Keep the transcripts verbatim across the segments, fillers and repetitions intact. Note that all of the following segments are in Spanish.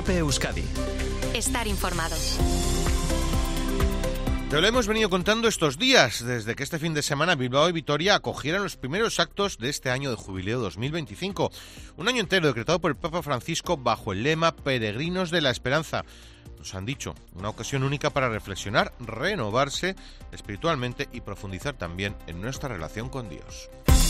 COPE Euskadi. Estar informado. Te lo hemos venido contando estos días, desde que este fin de semana Bilbao y Vitoria acogieran los primeros actos de este año de jubileo dos mil veinticinco. Un año entero decretado por el Papa Francisco bajo el lema Peregrinos de la Esperanza. Nos han dicho, una ocasión única para reflexionar, renovarse espiritualmente y profundizar también en nuestra relación con Dios.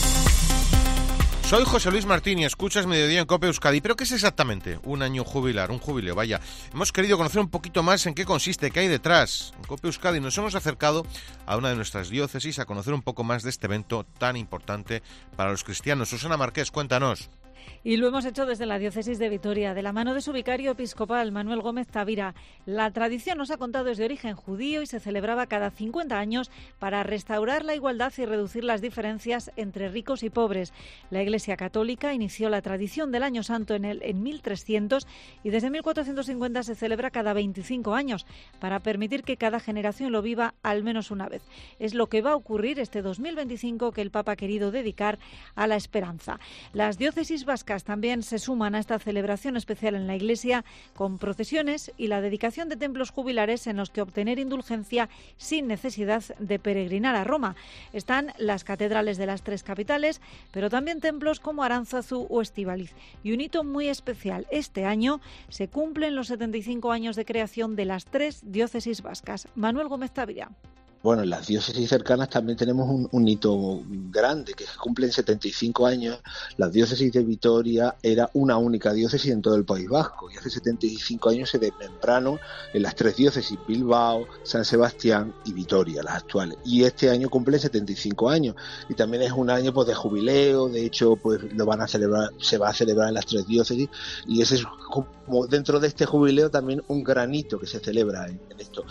Soy José Luis Martín y escuchas Mediodía en COPE Euskadi. ¿Pero qué es exactamente un año jubilar, un jubileo? Vaya, hemos querido conocer un poquito más en qué consiste, qué hay detrás. En COPE Euskadi nos hemos acercado a una de nuestras diócesis a conocer un poco más de este evento tan importante para los cristianos. Susana Marqués, cuéntanos. Y lo hemos hecho desde la diócesis de Vitoria, de la mano de su vicario episcopal, Manuel Gómez Tavira. La tradición, nos ha contado, es de origen judío y se celebraba cada cincuenta años para restaurar la igualdad y reducir las diferencias entre ricos y pobres. La Iglesia Católica inició la tradición del Año Santo en, el, en mil trescientos y desde mil cuatrocientos cincuenta se celebra cada veinticinco años para permitir que cada generación lo viva al menos una vez. Es lo que va a ocurrir este dos mil veinticinco, que el Papa ha querido dedicar a la esperanza. Las diócesis vascas también se suman a esta celebración especial en la Iglesia con procesiones y la dedicación de templos jubilares en los que obtener indulgencia sin necesidad de peregrinar a Roma. Están las catedrales de las tres capitales, pero también templos como Aránzazu o Estíbaliz. Y un hito muy especial, este año se cumplen los setenta y cinco años de creación de las tres diócesis vascas. Manuel Gómez Tavira. Bueno, en las diócesis cercanas también tenemos un, un hito grande, que cumplen setenta y cinco años. La diócesis de Vitoria era una única diócesis en todo el País Vasco, y hace setenta y cinco años se desmembraron en las tres diócesis, Bilbao, San Sebastián y Vitoria, las actuales. Y este año cumplen setenta y cinco años, y también es un año pues de jubileo. De hecho, pues lo van a celebrar, se va a celebrar en las tres diócesis, y ese es como dentro de este jubileo también un granito que se celebra en, en esto.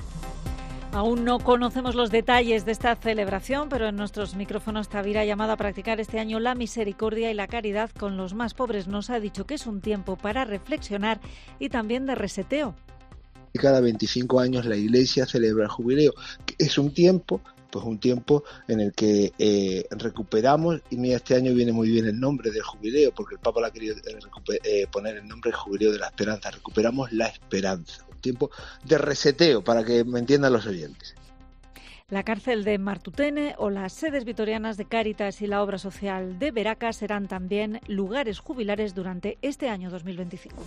Aún no conocemos los detalles de esta celebración, pero en nuestros micrófonos Tavira ha llamado a practicar este año la misericordia y la caridad con los más pobres. Nos ha dicho que es un tiempo para reflexionar y también de reseteo. Cada veinticinco años la Iglesia celebra el jubileo. Es un tiempo, pues un tiempo en el que eh, recuperamos, y mira, este año viene muy bien el nombre del jubileo, porque el Papa le ha querido eh, recuper, eh, poner el nombre del jubileo de la esperanza. Recuperamos la esperanza. Tiempo de reseteo, para que me entiendan los oyentes. La cárcel de Martutene o las sedes vitorianas de Cáritas y la obra social de Veraca serán también lugares jubilares durante este año dos mil veinticinco.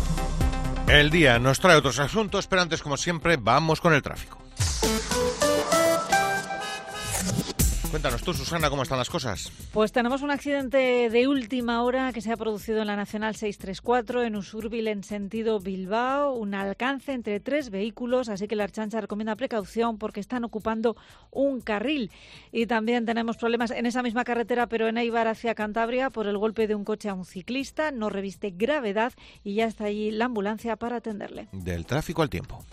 El día nos trae otros asuntos, pero antes, como siempre, vamos con el tráfico. Cuéntanos tú, Susana, ¿cómo están las cosas? Pues tenemos un accidente de última hora que se ha producido en la Nacional seiscientos treinta y cuatro en Usurbil en sentido Bilbao, un alcance entre tres vehículos, así que la Ertzaintza recomienda precaución porque están ocupando un carril. Y también tenemos problemas en esa misma carretera, pero en Eibar hacia Cantabria, por el golpe de un coche a un ciclista. No reviste gravedad y ya está allí la ambulancia para atenderle. Del tráfico al tiempo.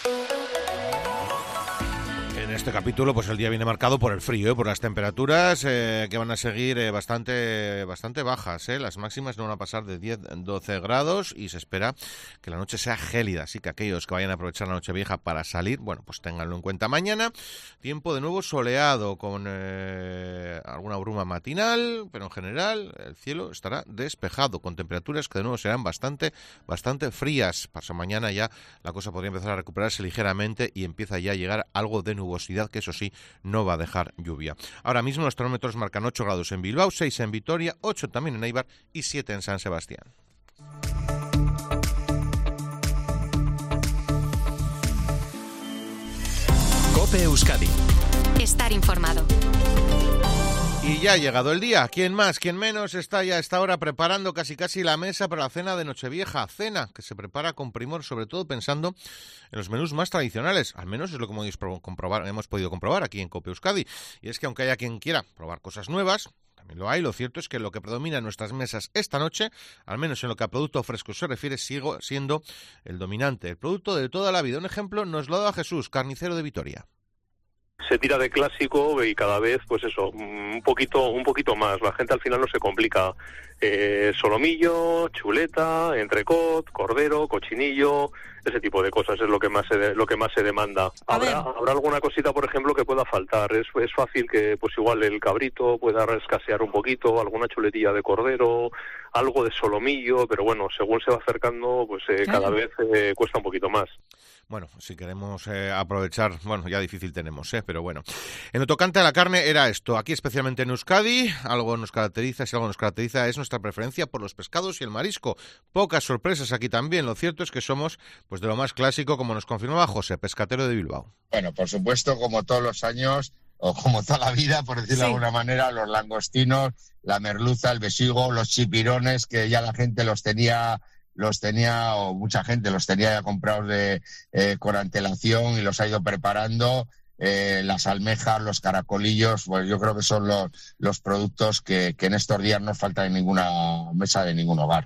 En este capítulo, pues el día viene marcado por el frío, ¿eh? Por las temperaturas eh, que van a seguir eh, bastante bastante bajas, ¿eh? Las máximas no van a pasar de diez a doce grados y se espera que la noche sea gélida, así que aquellos que vayan a aprovechar la Nochevieja para salir, bueno, pues ténganlo en cuenta. Mañana, tiempo de nuevo soleado, con eh, alguna bruma matinal, pero en general el cielo estará despejado, con temperaturas que de nuevo serán bastante, bastante frías. Para mañana ya la cosa podría empezar a recuperarse ligeramente y empieza ya a llegar algo de nubosidad, que eso sí, no va a dejar lluvia. Ahora mismo los termómetros marcan ocho grados en Bilbao, seis en Vitoria, ocho también en Eibar y siete en San Sebastián. COPE Euskadi. Estar informado. Y ya ha llegado el día. ¿Quién más, quién menos está ya a esta hora preparando casi casi la mesa para la cena de Nochevieja? Cena que se prepara con primor, sobre todo pensando en los menús más tradicionales. Al menos es lo que hemos, comprobar, hemos podido comprobar aquí en COPE Euskadi. Y es que aunque haya quien quiera probar cosas nuevas, también lo hay. Lo cierto es que lo que predomina en nuestras mesas esta noche, al menos en lo que a producto fresco se refiere, sigue siendo el dominante, el producto de toda la vida. Un ejemplo nos lo da Jesús, carnicero de Vitoria. Se tira de clásico y cada vez, pues eso, un poquito un poquito más. La gente al final no se complica. Eh, solomillo, chuleta, entrecot, cordero, cochinillo, ese tipo de cosas es lo que más se de, lo que más se demanda. Habrá, habrá alguna cosita, por ejemplo, que pueda faltar. Es, es fácil que, pues igual el cabrito pueda escasear un poquito, alguna chuletilla de cordero, algo de solomillo, pero bueno, según se va acercando, pues eh, cada vez eh, cuesta un poquito más. Bueno, si queremos eh, aprovechar, bueno, ya difícil tenemos, ¿eh? Pero bueno. En lo tocante a la carne era esto. Aquí, especialmente en Euskadi, algo nos caracteriza, si algo nos caracteriza es nuestra preferencia por los pescados y el marisco. Pocas sorpresas aquí también. Lo cierto es que somos, pues, de lo más clásico, como nos confirmaba José, pescatero de Bilbao. Bueno, por supuesto, como todos los años, o como toda la vida, por decirlo sí. de alguna manera, los langostinos, la merluza, el besigo, los chipirones, que ya la gente los tenía... los tenía, o mucha gente los tenía ya comprados de, eh, con antelación y los ha ido preparando, eh, las almejas, los caracolillos, pues yo creo que son los, los productos que, que en estos días no faltan en ninguna mesa de ningún hogar.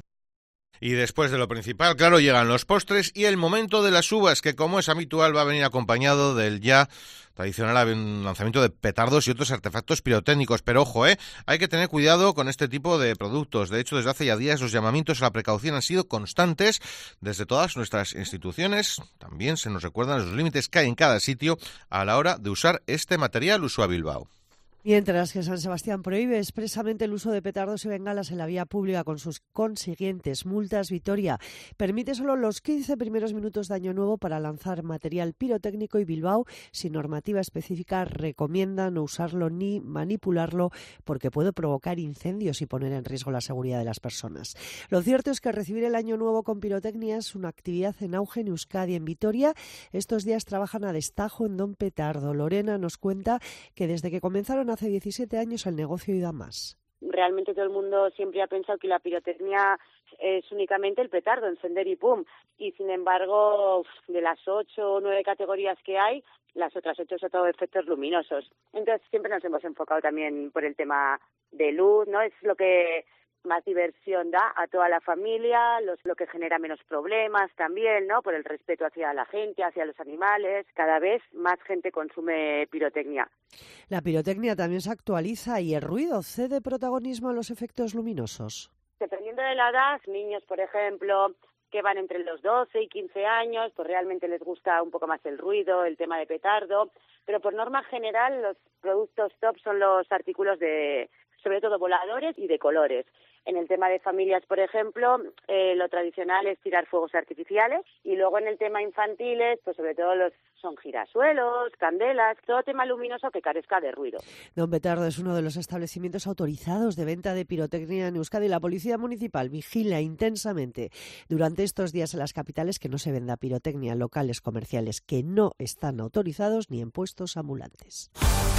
Y después de lo principal, claro, llegan los postres y el momento de las uvas, que como es habitual va a venir acompañado del ya tradicional lanzamiento de petardos y otros artefactos pirotécnicos. Pero ojo, ¿eh? hay que tener cuidado con este tipo de productos. De hecho, desde hace ya días los llamamientos a la precaución han sido constantes desde todas nuestras instituciones. También se nos recuerdan los límites que hay en cada sitio a la hora de usar este material. Usua Bilbao. Mientras que San Sebastián prohíbe expresamente el uso de petardos y bengalas en la vía pública con sus consiguientes multas, Vitoria permite solo los quince primeros minutos de Año Nuevo para lanzar material pirotécnico y Bilbao, sin normativa específica, recomienda no usarlo ni manipularlo porque puede provocar incendios y poner en riesgo la seguridad de las personas. Lo cierto es que recibir el Año Nuevo con pirotecnia es una actividad en auge en Euskadi. En Vitoria estos días trabajan a destajo en Don Petardo. Lorena nos cuenta que desde que comenzaron hace diecisiete años el negocio iba más. Realmente todo el mundo siempre ha pensado que la pirotecnia es únicamente el petardo, encender y pum. Y sin embargo, de las ocho o nueve categorías que hay, las otras ocho son todo efectos luminosos. Entonces siempre nos hemos enfocado también por el tema de luz, ¿no? Es lo que más diversión da a toda la familia, los, lo que genera menos problemas también, ¿no? Por el respeto hacia la gente, hacia los animales. Cada vez más gente consume pirotecnia. La pirotecnia también se actualiza y el ruido cede protagonismo a los efectos luminosos. Dependiendo de la edad, niños, por ejemplo, que van entre los doce y quince años, pues realmente les gusta un poco más el ruido, el tema de petardo, pero por norma general los productos top son los artículos de, sobre todo voladores y de colores. En el tema de familias, por ejemplo, eh, lo tradicional es tirar fuegos artificiales y luego en el tema infantiles, pues sobre todo los son girasuelos, candelas, todo tema luminoso que carezca de ruido. Don Petardo es uno de los establecimientos autorizados de venta de pirotecnia en Euskadi. La Policía Municipal vigila intensamente durante estos días en las capitales que no se venda pirotecnia en locales comerciales que no están autorizados ni en puestos ambulantes.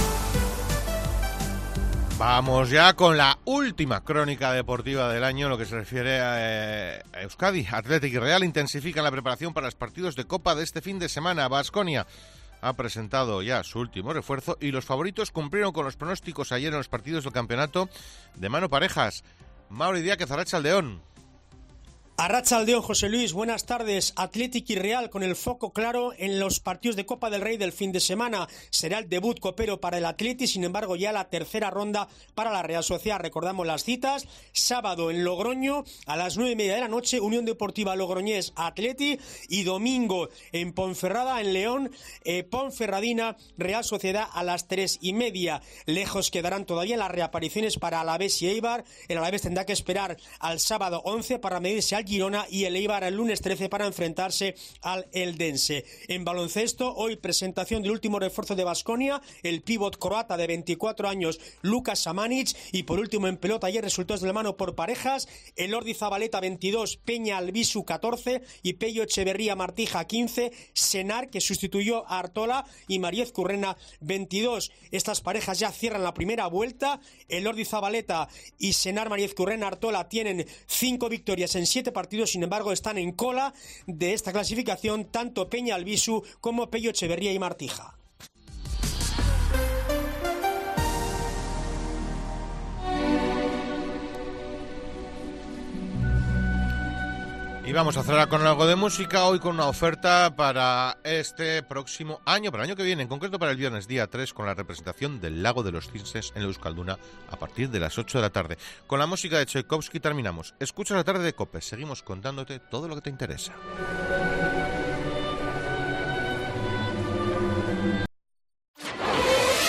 Vamos ya con la última crónica deportiva del año, lo que se refiere a, eh, a Euskadi. Athletic y Real intensifican la preparación para los partidos de Copa de este fin de semana. Baskonia ha presentado ya su último refuerzo y los favoritos cumplieron con los pronósticos ayer en los partidos del campeonato de mano parejas. Mauri Díaz, Arratsaldeón. Arratsaldeón, José Luis, buenas tardes. Athletic y Real con el foco claro en los partidos de Copa del Rey del fin de semana. Será el debut copero para el Athletic, sin embargo ya la tercera ronda para la Real Sociedad. Recordamos las citas: sábado en Logroño a las nueve y media de la noche, Unión Deportiva Logroñés Athletic, y domingo en Ponferrada, en León, eh, Ponferradina Real Sociedad a las tres y media. Lejos quedarán todavía las reapariciones para Alavés y Eibar. El Alavés tendrá que esperar al sábado once para medirse al Girona y el Eibar el lunes trece para enfrentarse al Eldense. En baloncesto, hoy presentación del último refuerzo de Baskonia, el pívot croata de veinticuatro años, Luka Samanic, y por último en pelota ayer resultados de la mano por parejas: Elordi Zabaleta veintidós, Peña Albisu catorce y Pello Echeverría Martija quince, Senar, que sustituyó a Artola, y Mariez Currena veintidós. Estas parejas ya cierran la primera vuelta. Elordi Zabaleta y Senar Mariez Currena Artola tienen cinco victorias en siete partidos, sin embargo están en cola de esta clasificación tanto Peña Albisu como Pello Echeverría y Martija. Y vamos a cerrar con algo de música, hoy con una oferta para este próximo año, para el año que viene, en concreto para el viernes día tres, con la representación del Lago de los Cisnes en Euskalduna a partir de las ocho de la tarde. Con la música de Tchaikovsky terminamos. Escucha la tarde de COPE, seguimos contándote todo lo que te interesa.